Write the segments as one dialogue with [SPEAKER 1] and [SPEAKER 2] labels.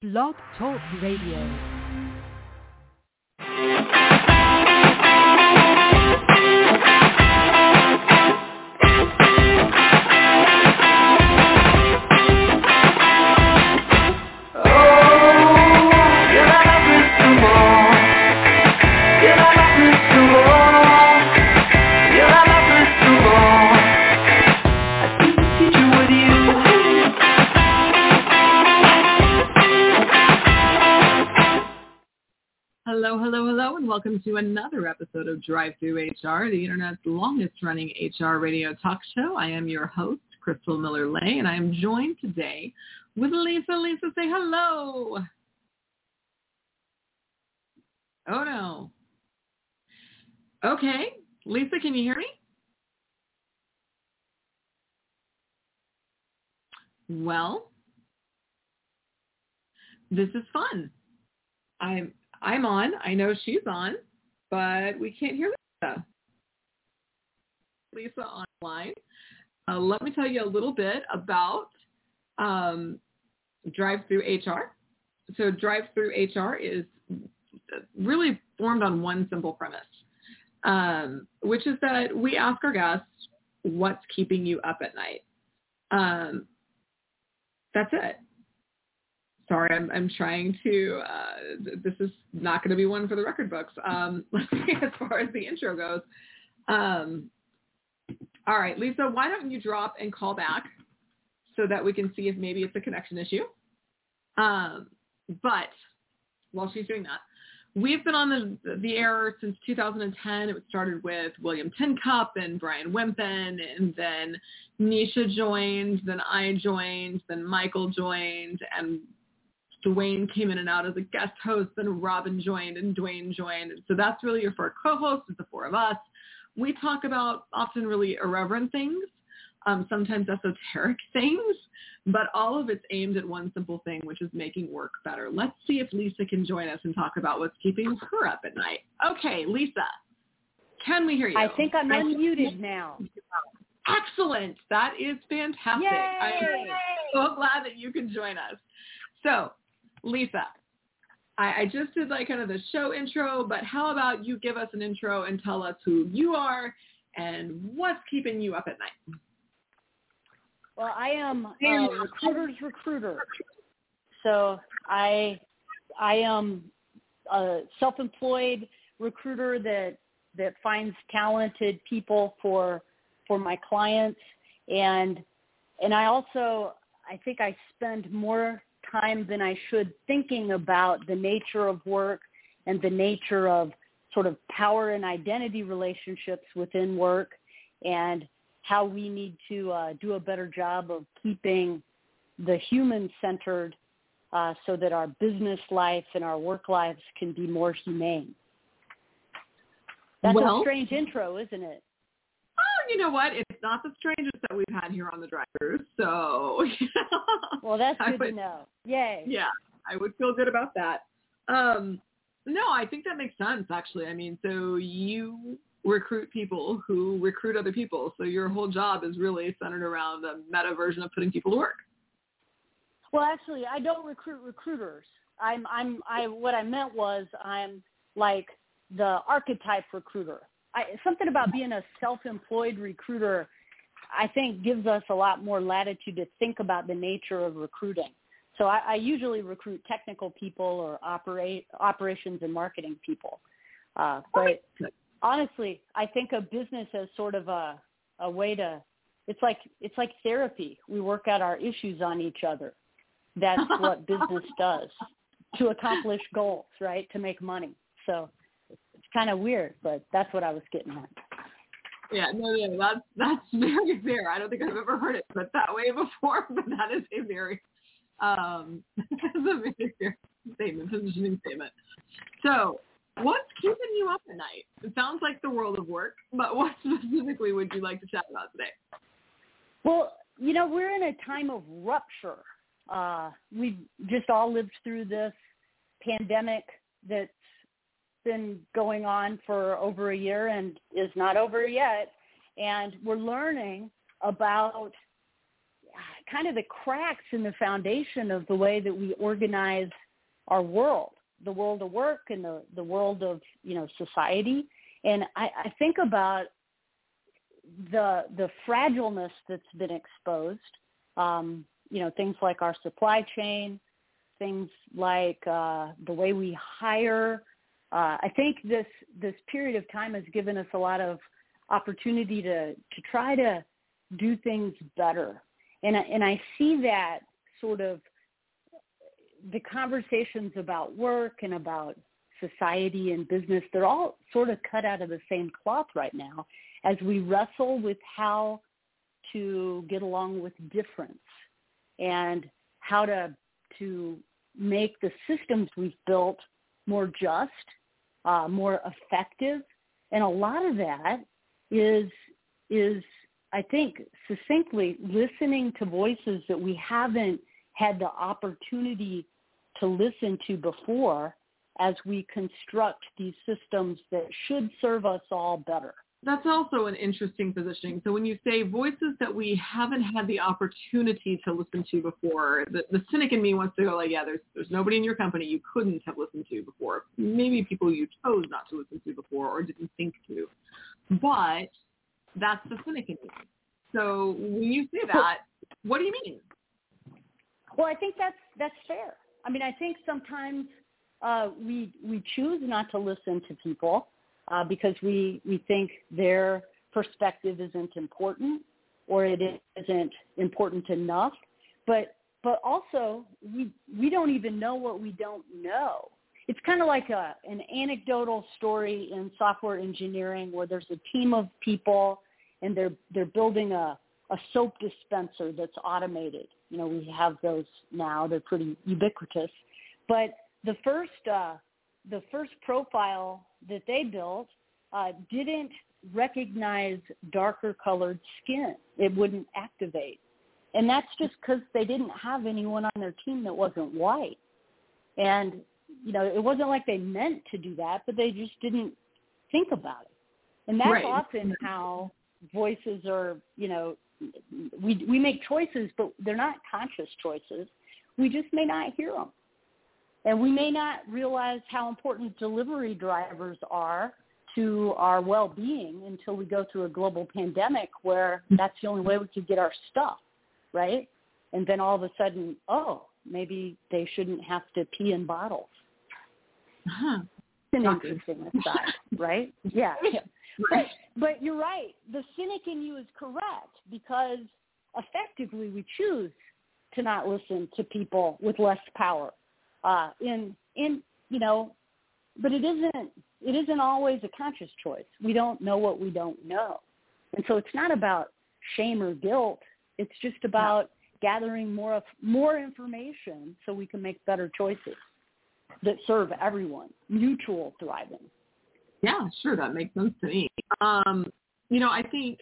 [SPEAKER 1] Blog Talk Radio. Hello, and welcome to another episode of Drive Through HR, the Internet's longest-running HR radio talk show. I am your host, Crystal Miller-Lay, and I am joined today with Lisa. Lisa, say hello. Oh, no. Okay. Lisa, can you hear me? Well, this is fun. I'm on. I know she's on, but we can't hear Lisa. Lisa online. Let me tell you a little bit about Drive Through HR. So Drive Through HR is really formed on one simple premise, which is that we ask our guests, what's keeping you up at night? That's it. Sorry, I'm trying to, this is not going to be one for the record books. Let's see, as far as the intro goes. All right, Lisa, why don't you drop and call back so that we can see if maybe it's a connection issue. But while she's doing that, we've been on the air since 2010. It started with William Tincup and Brian Wimpin, and then Nisha joined, then I joined, then Michael joined, and Dwayne came in and out as a guest host, then Robin joined and Dwayne joined. So that's really your four co-hosts, it's the four of us. We talk about often really irreverent things, sometimes esoteric things, but all of it's aimed at one simple thing, which is making work better. Let's see if Lisa can join us and talk about what's keeping her up at night. Okay, Lisa, can we hear you?
[SPEAKER 2] I think I'm unmuted now.
[SPEAKER 3] Excellent. That is fantastic.
[SPEAKER 2] Yay!
[SPEAKER 3] I'm so glad that you can join us. So, Lisa, I just did like kind of the show intro, but how about you give us an intro and tell us who you are and what's keeping you up at night?
[SPEAKER 2] Well, I am a recruiter's recruiter. So I am a self-employed recruiter that finds talented people for my clients. And I think I spend more time than I should thinking about the nature of work and the nature of sort of power and identity relationships within work, and how we need to do a better job of keeping the human-centered so that our business life and our work lives can be more humane. That's a strange intro, isn't it?
[SPEAKER 3] Oh, you know what? It's not the strangest that we've had here on the drive-thru, so...
[SPEAKER 2] Well, that's good to know. Yay.
[SPEAKER 3] Yeah, I would feel good about that. No, I think that makes sense, actually. I mean, so you recruit people who recruit other people, so your whole job is really centered around the meta version of putting people to work.
[SPEAKER 2] Well, actually, I don't recruit recruiters. What I meant was I'm like the archetype recruiter. Something about being a self-employed recruiter, I think, gives us a lot more latitude to think about the nature of recruiting. So I usually recruit technical people or operations and marketing people. But honestly, I think of business as sort of a way to, it's like therapy. We work out our issues on each other. That's what business does to accomplish goals, right? To make money. So it's kind of weird, but that's what I was getting at.
[SPEAKER 3] Yeah, that's very fair. I don't think I've ever heard it put that way before, but that is a very fair statement, positioning statement. So, what's keeping you up at night? It sounds like the world of work, but what specifically would you like to chat about today?
[SPEAKER 2] Well, we're in a time of rupture. We've just all lived through this pandemic that's been going on for over a year and is not over yet. And we're learning about kind of the cracks in the foundation of the way that we organize our world, the world of work and the world of, society. And I think about the fragileness that's been exposed, things like our supply chain, things like the way we hire. I think this period of time has given us a lot of opportunity to try to do things better. And I see that sort of the conversations about work and about society and business, they're all sort of cut out of the same cloth right now as we wrestle with how to get along with difference and how to make the systems we've built more just, more effective. And a lot of that is I think, succinctly listening to voices that we haven't had the opportunity to listen to before as we construct these systems that should serve us all better.
[SPEAKER 1] That's also an interesting positioning. So when you say voices that we haven't had the opportunity to listen to before, the cynic in me wants to go like, yeah, there's nobody in your company you couldn't have listened to before. Maybe people you chose not to listen to before or didn't think to. But that's the cynic in me. So when you say that, what do you mean?
[SPEAKER 2] Well, I think that's fair. I mean, I think sometimes we choose not to listen to people because we think their perspective isn't important or it isn't important enough. But also we don't even know what we don't know. It's kind of like an anecdotal story in software engineering where there's a team of people and they're building a soap dispenser that's automated. We have those now; they're pretty ubiquitous. But the first profile that they built didn't recognize darker colored skin. It wouldn't activate, and that's just because they didn't have anyone on their team that wasn't white. And it wasn't like they meant to do that, but they just didn't think about it. And that's
[SPEAKER 1] right.
[SPEAKER 2] Often how voices are, we make choices, but they're not conscious choices. We just may not hear them. And we may not realize how important delivery drivers are to our well-being until we go through a global pandemic where that's the only way we could get our stuff, right? And then all of a sudden, maybe they shouldn't have to pee in bottles.
[SPEAKER 1] Uh-huh.
[SPEAKER 2] It's an interesting aside, right? Yeah. But you're right. The cynic in you is correct because effectively we choose to not listen to people with less power. But it isn't always a conscious choice. We don't know what we don't know. And so it's not about shame or guilt. It's just about gathering more information so we can make better choices that serve everyone, mutual thriving.
[SPEAKER 1] Yeah, sure. That makes sense to me. I think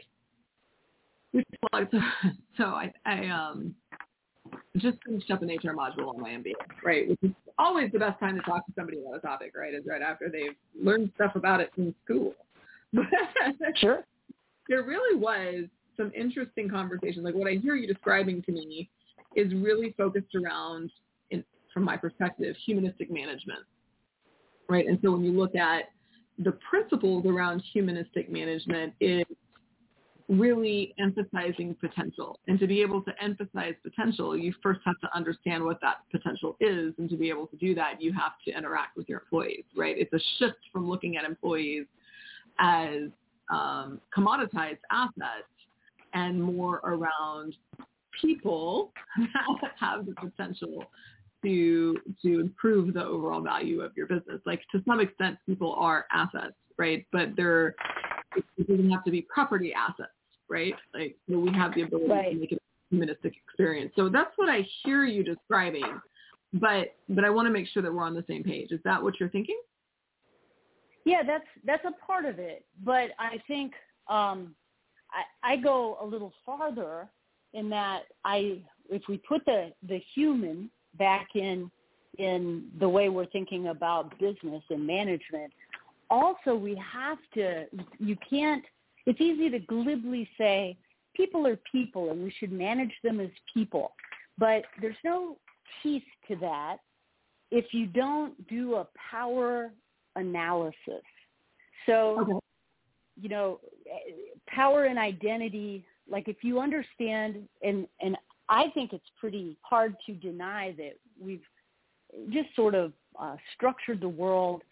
[SPEAKER 1] so I just finished up an HR module on my MBA, right? Which is always the best time to talk to somebody about a topic, right? Is right after they've learned stuff about it in school.
[SPEAKER 2] Sure.
[SPEAKER 1] There really was some interesting conversations. Like what I hear you describing to me is really focused around, from my perspective, humanistic management, right? And so when you look at the principles around humanistic management, is really emphasizing potential. And to be able to emphasize potential, you first have to understand what that potential is. And to be able to do that, you have to interact with your employees, right? It's a shift from looking at employees as commoditized assets and more around people that have the potential to improve the overall value of your business. Like to some extent, people are assets, right? But it doesn't have to be property assets, right? Like we have the ability to make it a humanistic experience. So that's what I hear you describing. But I want to make sure that we're on the same page. Is that what you're thinking?
[SPEAKER 2] Yeah, that's a part of it. But I think I go a little farther in that if we put the human back in the way we're thinking about business and management, also we have to, it's easy to glibly say, people are people, and we should manage them as people. But there's no teeth to that if you don't do a power analysis. So, you know, power and identity, like if you understand, and I think it's pretty hard to deny that we've just sort of structured the world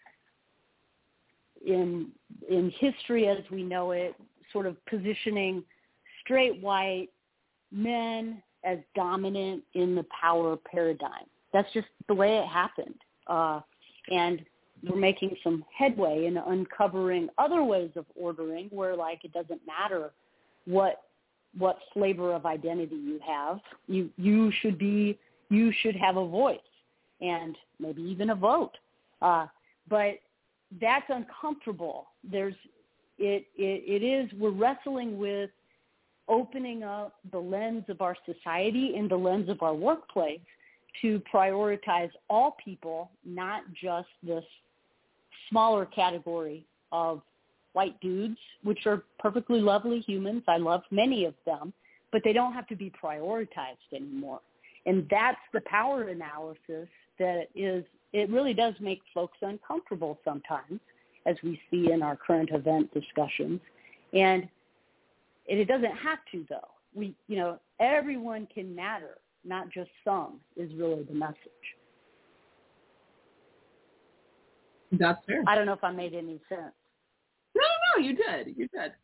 [SPEAKER 2] in history as we know it, sort of positioning straight white men as dominant in the power paradigm. That's just the way it happened. And we're making some headway in uncovering other ways of ordering where, like, it doesn't matter what flavor of identity you have. You should have a voice and maybe even a vote. But that's uncomfortable. We're wrestling with opening up the lens of our society and the lens of our workplace to prioritize all people, not just this smaller category of white dudes, which are perfectly lovely humans. I love many of them, but they don't have to be prioritized anymore. And that's the power analysis that it really does make folks uncomfortable sometimes, as we see in our current event discussions. And it doesn't have to, though. Everyone can matter, not just some, is really the message.
[SPEAKER 3] That's fair.
[SPEAKER 2] I don't know if I made any sense.
[SPEAKER 3] No, you did.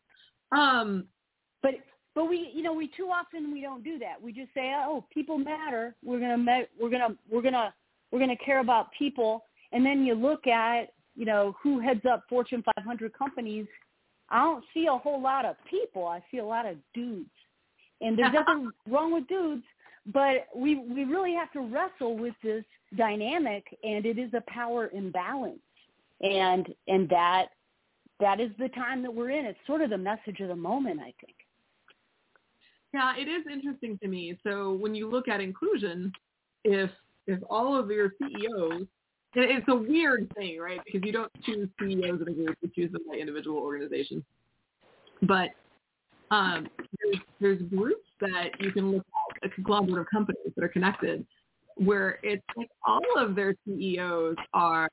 [SPEAKER 2] But we too often we don't do that. We just say, oh, people matter. We're gonna care about people. And then you look at, who heads up Fortune 500 companies. I don't see a whole lot of people. I see a lot of dudes. And there's nothing wrong with dudes, but we really have to wrestle with this dynamic, and it is a power imbalance. And that is the time that we're in. It's sort of the message of the moment, I think.
[SPEAKER 3] Yeah, it is interesting to me. So when you look at inclusion, if all of your CEOs, it's a weird thing, right? Because you don't choose CEOs of a group, you choose them by individual organizations. But there's groups that you can look at, a conglomerate of companies that are connected, where it's like all of their CEOs are,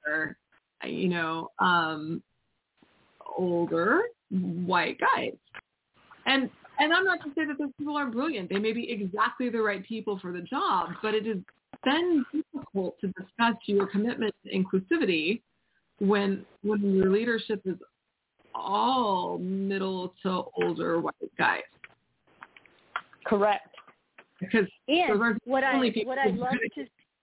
[SPEAKER 3] older white guys. And I'm not to say that those people are brilliant. They may be exactly the right people for the job, but it is then difficult to discuss your commitment to inclusivity when your leadership is all middle to older white guys.
[SPEAKER 2] Correct.
[SPEAKER 3] Because
[SPEAKER 2] and what I'd love to,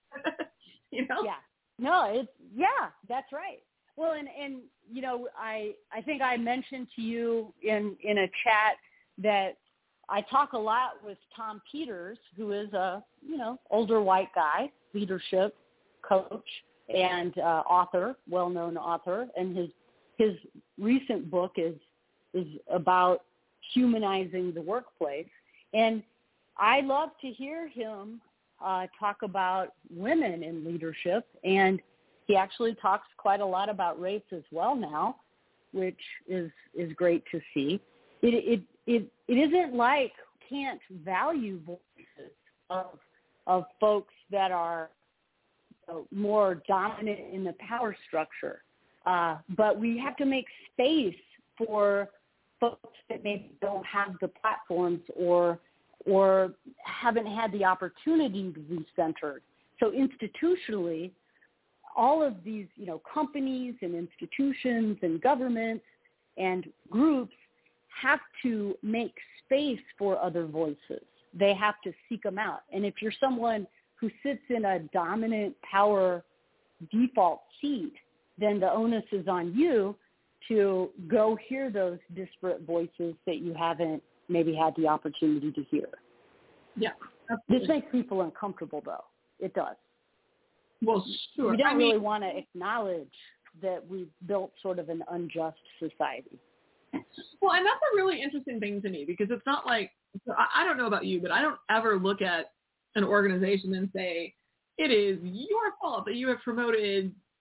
[SPEAKER 2] that's right. Well, and I think I mentioned to you in a chat that I talk a lot with Tom Peters, who is a older white guy, leadership coach and author, well-known author, and his recent book is about humanizing the workplace. And I love to hear him talk about women in leadership, and he actually talks quite a lot about race as well now, which is great to see. It isn't like can't value voices of folks that are more dominant in the power structure, but we have to make space for folks that maybe don't have the platforms or haven't had the opportunity to be centered. So institutionally, all of these, companies and institutions and governments and groups have to make space for other voices. They have to seek them out. And if you're someone who sits in a dominant power default seat, then the onus is on you to go hear those disparate voices that you haven't maybe had the opportunity to hear.
[SPEAKER 3] Yeah.
[SPEAKER 2] This makes people uncomfortable, though. It does.
[SPEAKER 3] Well, sure.
[SPEAKER 2] We don't really want to acknowledge that we've built sort of an unjust society.
[SPEAKER 3] Well, and that's a really interesting thing to me, because it's not like, I don't know about you, but I don't ever look at an organization and say, it is your fault that you have promoted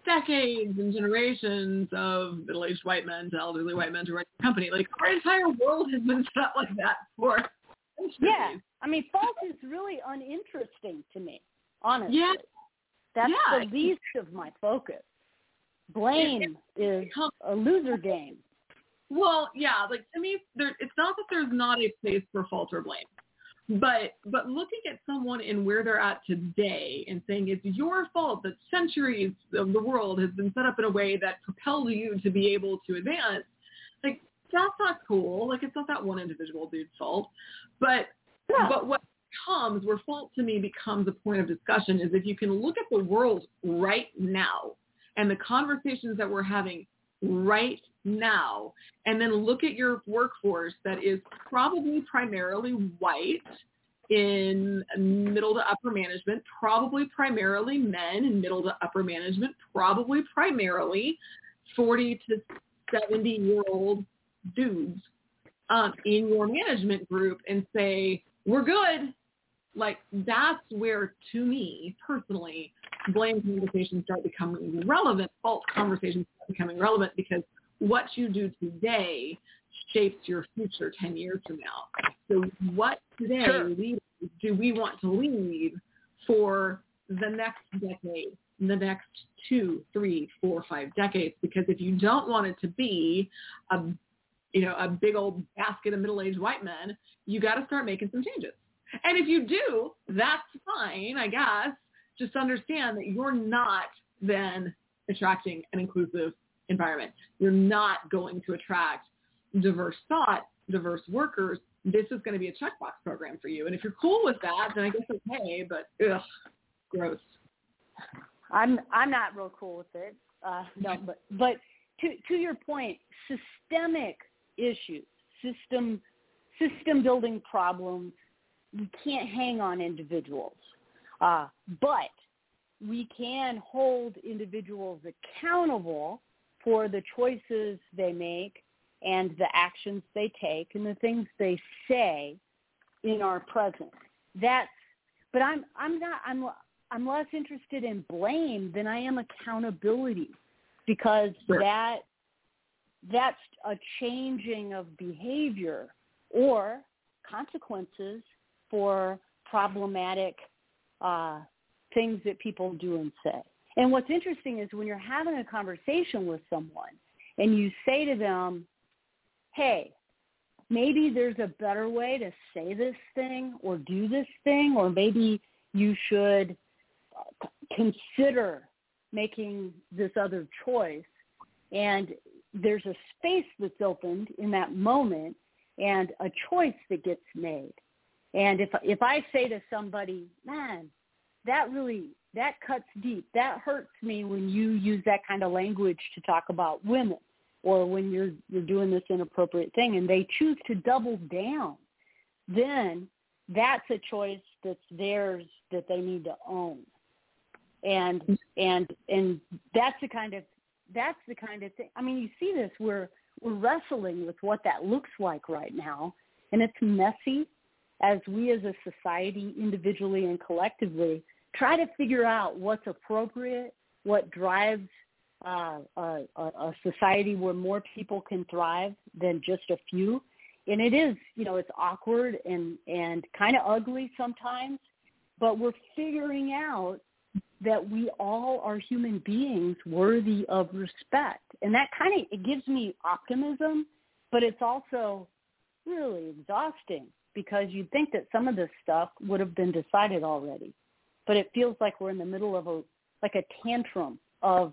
[SPEAKER 3] decades and generations of middle-aged white men to elderly white men to run your company. Like, our entire world has been set up like that for centuries.
[SPEAKER 2] Yeah. I mean, fault is really uninteresting to me, honestly. Yeah. That's the least of my focus. Blame is a loser game.
[SPEAKER 3] Well, yeah, like, to me, it's not that there's not a place for fault or blame. But looking at someone and where they're at today and saying it's your fault that centuries of the world has been set up in a way that propelled you to be able to advance, like, that's not cool. Like, it's not that one individual dude's fault. But what comes, where fault to me becomes a point of discussion, is if you can look at the world right now and the conversations that we're having right now, and then look at your workforce that is probably primarily white in middle to upper management, probably primarily men in middle to upper management, probably primarily 40 to 70-year-old dudes in your management group, and say, we're good. Like, that's where, to me, personally, blame conversations start becoming relevant, fault conversations start becoming relevant, because what you do today shapes your future 10 years from now. So what today do we want to lead for the next decade, the next 2, 3, 4, 5 decades? Because if you don't want it to be a big old basket of middle-aged white men, you got to start making some changes. And if you do, that's fine, I guess. Just understand that you're not then attracting an inclusive environment. You're not going to attract diverse thought, diverse workers. This is going to be a checkbox program for you. And if you're cool with that, then I guess okay, but gross.
[SPEAKER 2] I'm not real cool with it. No, but to your point, systemic issues, system building problems, we can't hang on individuals. But we can hold individuals accountable for the choices they make and the actions they take and the things they say in our present. But I'm less interested in blame than I am accountability, because that's a changing of behavior or consequences for problematic things that people do and say. And what's interesting is when you're having a conversation with someone and you say to them, hey, maybe there's a better way to say this thing or do this thing, or maybe you should consider making this other choice. And there's a space that's opened in that moment and a choice that gets made. And if I say to somebody, man, that cuts deep. That hurts me when you use that kind of language to talk about women, or when you're doing this inappropriate thing, and they choose to double down, then that's a choice that's theirs that they need to own. And that's the kind of thing. I mean, you see this, we're wrestling with what that looks like right now, and it's messy as we as a society, individually and collectively, try to figure out what's appropriate, what drives a society where more people can thrive than just a few. And it is, it's awkward and kind of ugly sometimes, but we're figuring out that we all are human beings worthy of respect. And that it gives me optimism, but it's also really exhausting, because you'd think that some of this stuff would have been decided already. But it feels like we're in the middle of a tantrum of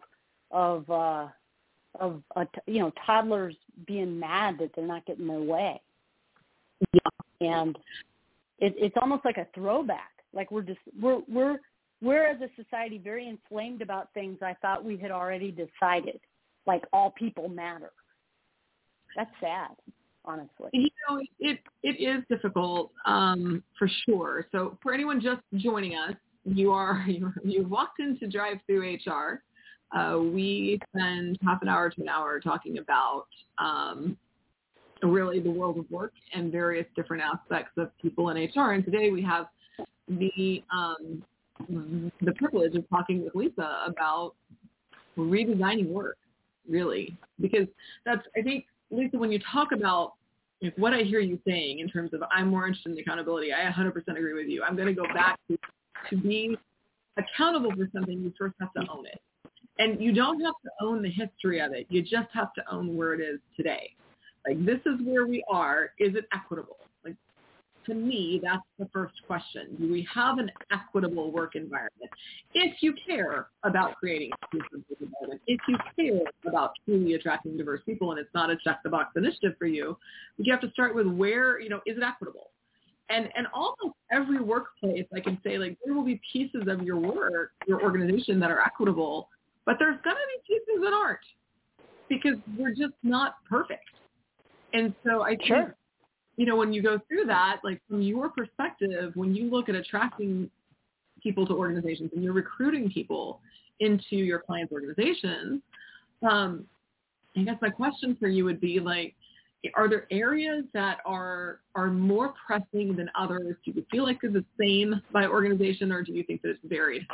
[SPEAKER 2] toddlers being mad that they're not getting their way. Yeah. And it's almost like a throwback. Like we're as a society very inflamed about things I thought we had already decided, like all people matter. That's sad, honestly.
[SPEAKER 3] It is difficult for sure. So for anyone just joining us, you walked into Drive Through HR. We spend half an hour to an hour talking about really the world of work and various different aspects of people in HR. And today we have the privilege of talking with Lisa about
[SPEAKER 1] redesigning work, really, because that's, I think, Lisa, when you talk about like what I hear you saying in terms of I'm more interested in accountability, I 100% agree with you. I'm going to go back to be accountable for something. You first have to own it. And you don't have to own the history of it. You just have to own where it is today. Like, this is where we are. Is it equitable? Like, to me, that's the first question. Do we have an equitable work environment? If you care about creating inclusive work environment, if you care about truly attracting diverse people, and it's not a check-the-box initiative for you, you have to start with where, is it equitable? And almost every workplace, I can say, like, there will be pieces of your work, your organization that are equitable, but there's going to be pieces that aren't, because we're just not perfect. And so I think, when you go through that, like, from your perspective, when you look at attracting people to organizations and you're recruiting people into your clients' organizations, I guess my question for you would be, like, are there areas that are more pressing than others? Do you feel like they're the same by organization, or do you think that it's varied?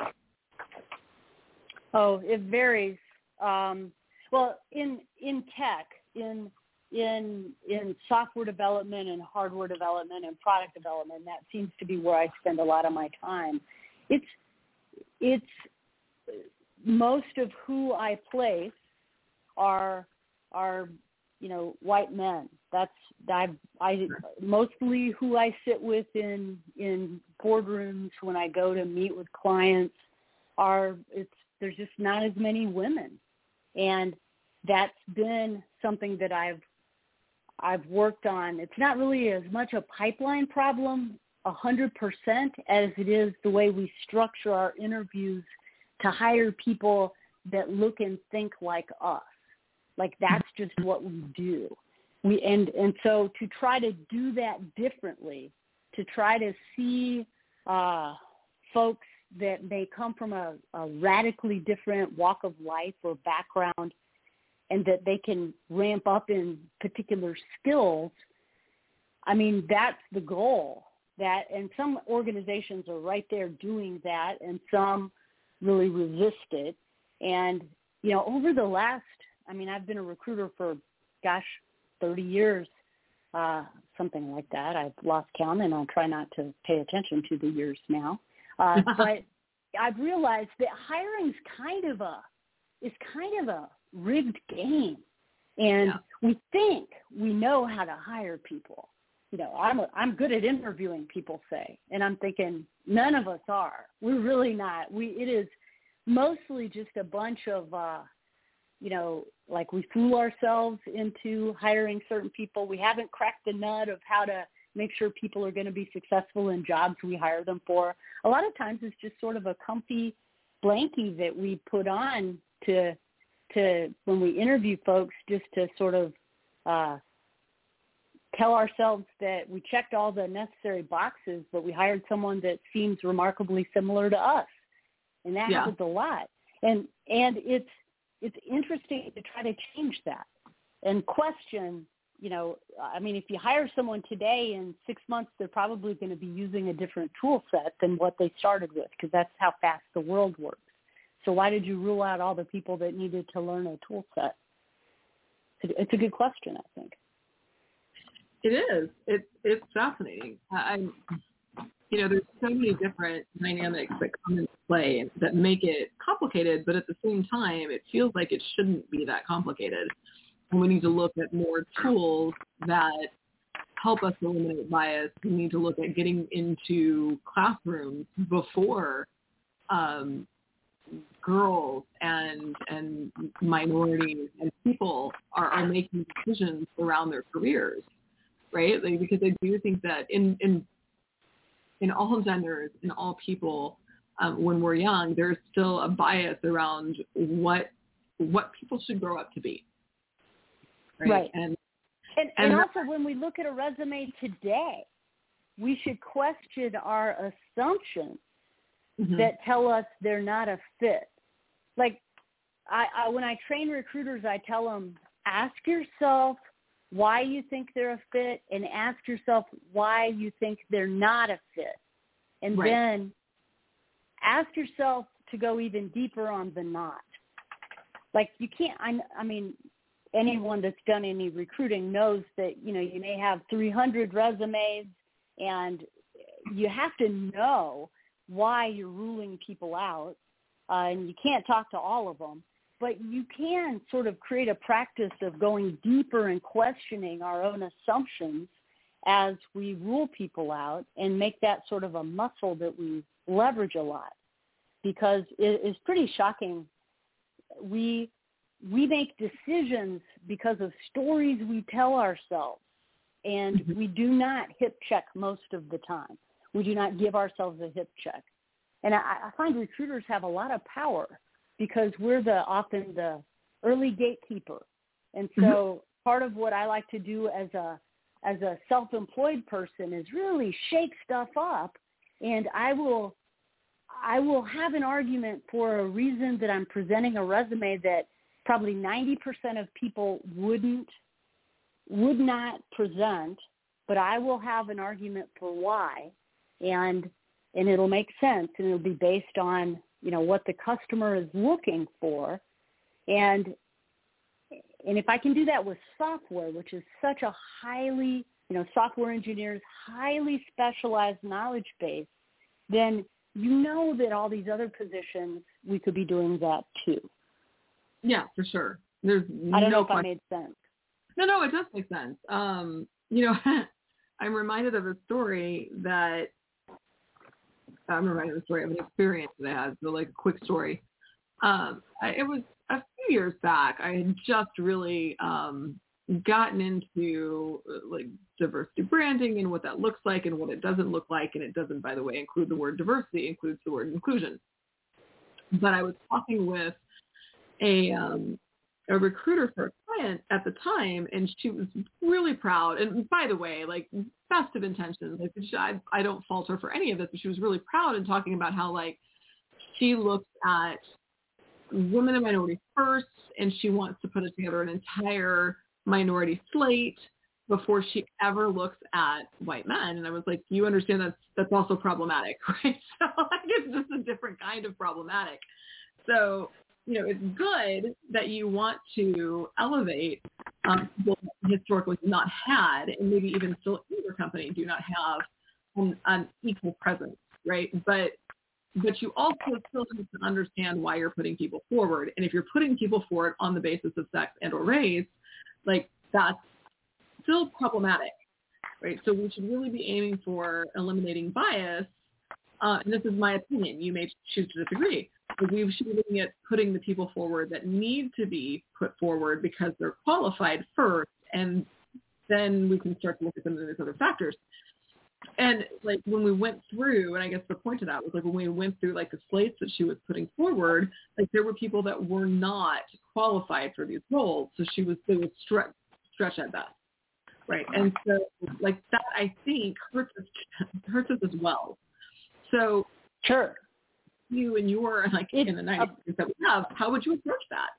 [SPEAKER 2] Oh, it varies. Well, in tech, in software development and hardware development and product development, that seems to be where I spend a lot of my time. It's most of who I place are white men. I mostly who I sit with in boardrooms when I go to meet with clients there's just not as many women. And that's been something that I've worked on. It's not really as much a pipeline problem 100% as it is the way we structure our interviews to hire people that look and think like us. Like, that's just what we do. And so to try to do that differently, to try to see folks that may come from a radically different walk of life or background, and that they can ramp up in particular skills, I mean, that's the goal. And some organizations are right there doing that, and some really resist it. And, over the last, I've been a recruiter for, 30 years, something like that. I've lost count, and I'll try not to pay attention to the years now. But I've realized that hiring's kind of a rigged game, and we think we know how to hire people. I'm good at interviewing, people say, and I'm thinking none of us are. We're really not. It is mostly just a bunch of like, we fool ourselves into hiring certain people. We haven't cracked the nut of how to make sure people are going to be successful in jobs we hire them for. A lot of times it's just sort of a comfy blankie that we put on to when we interview folks, just to sort of tell ourselves that we checked all the necessary boxes, but we hired someone that seems remarkably similar to us. And that happens a lot. And it's interesting to try to change that and question, if you hire someone today, in 6 months, they're probably going to be using a different tool set than what they started with, because that's how fast the world works. So why did you rule out all the people that needed to learn a tool set? It's a good question, I think.
[SPEAKER 1] It is. It's fascinating. There's so many different dynamics that come into play that make it complicated, but at the same time, it feels like it shouldn't be that complicated. And we need to look at more tools that help us eliminate bias. We need to look at getting into classrooms before girls and minorities and people are making decisions around their careers, right? Like, because I do think that in all genders, in all people, when we're young, there's still a bias around what people should grow up to be. Right. And
[SPEAKER 2] also, when we look at a resume today, we should question our assumptions that tell us they're not a fit. Like, I when I train recruiters, I tell them, ask yourself why you think they're a fit, and ask yourself why you think they're not a fit. And then ask yourself to go even deeper on the not. like you can't, I mean, anyone that's done any recruiting knows that, you know, you may have 300 resumes and you have to know why you're ruling people out. And you can't talk to all of them, but you can sort of create a practice of going deeper and questioning our own assumptions as we rule people out and make that sort of a muscle that we leverage a lot, because it is pretty shocking. We make decisions because of stories we tell ourselves, and we do not hip check most of the time. We do not give ourselves a hip check. And I find recruiters have a lot of power because we're often the early gatekeeper. And so part of what I like to do as a self-employed person is really shake stuff up, and I will have an argument for a reason that I'm presenting a resume that probably 90% of people would not present, but I will have an argument for why, and it'll make sense, and it'll be based on, you know, what the customer is looking for. And if I can do that with software, which is such a highly, you know, software engineers, highly specialized knowledge base, then you know that all these other positions, we could be doing that too.
[SPEAKER 1] Yeah, for sure.
[SPEAKER 2] I don't know if I made sense.
[SPEAKER 1] No, it does make sense. You know, I'm reminded of a story of an experience that I had. So, like, a quick story. It was a few years back. I had just really gotten into like diversity branding and what that looks like and what it doesn't look like. And it doesn't, by the way, include the word diversity. It includes the word inclusion. But I was talking with a recruiter for a client at the time, and she was really proud. And by the way, like, best of intentions. Like, I don't fault her for any of this, but she was really proud and talking about how, like, she looks at women and minorities first, and she wants to put together an entire minority slate before she ever looks at white men. And I was like, you understand that's also problematic, right? So, like, it's just a different kind of problematic. So, you know, it's good that you want to elevate people that historically do not had, and maybe even still in your company do not have an equal presence, right? But you also still have to understand why you're putting people forward. And if you're putting people forward on the basis of sex and or race, like, that's still problematic, right? So we should really be aiming for eliminating bias. And this is my opinion. You may choose to disagree. But we should be looking at putting the people forward that need to be put forward because they're qualified first, and then we can start to look at some of these other factors. And, like, when we went through, and I guess the point of that was, like, when we went through, like, the slates that she was putting forward, like, there were people that were not qualified for these roles, so they would stretch at best, right? And so, like, that, I think, hurts us as well. So,
[SPEAKER 2] sure.
[SPEAKER 1] You and your, like, in the 90s that we have, how would you approach that?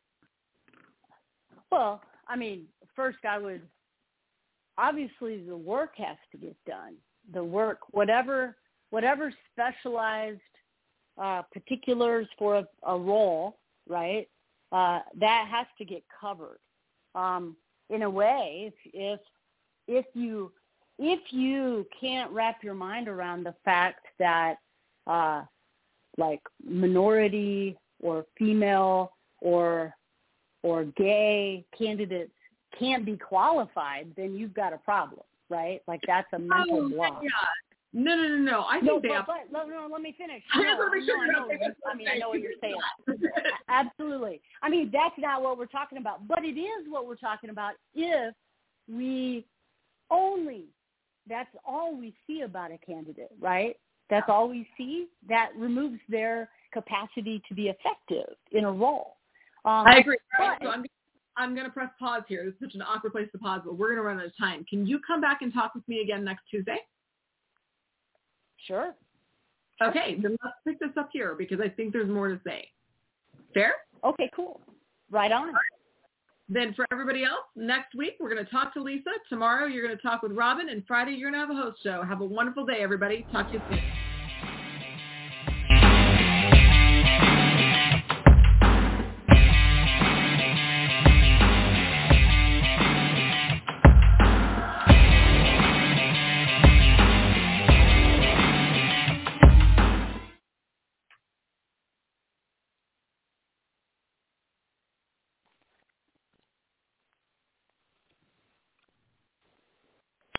[SPEAKER 2] Well, I mean, first obviously the work has to get done. The work, whatever specialized particulars for a role, right, that has to get covered. In a way, if you can't wrap your mind around the fact that like minority or female or gay candidates can't be qualified, then you've got a problem, right? Like, that's a mental block.
[SPEAKER 1] Yeah. No. I think
[SPEAKER 2] let me finish. I know what you're saying. Absolutely. I mean, that's not what we're talking about, but it is what we're talking about if that's all we see about a candidate, right? That's all we see. That removes their capacity to be effective in a role.
[SPEAKER 1] I agree. So I'm going to press pause here. This is such an awkward place to pause, but we're going to run out of time. Can you come back and talk with me again next Tuesday?
[SPEAKER 2] Sure.
[SPEAKER 1] Okay, then let's pick this up here because I think there's more to say. Fair?
[SPEAKER 2] Okay, cool. Right on.
[SPEAKER 1] Then for everybody else, next week we're going to talk to Lisa. Tomorrow you're going to talk with Robin, and Friday you're going to have a host show. Have a wonderful day, everybody. Talk to you soon.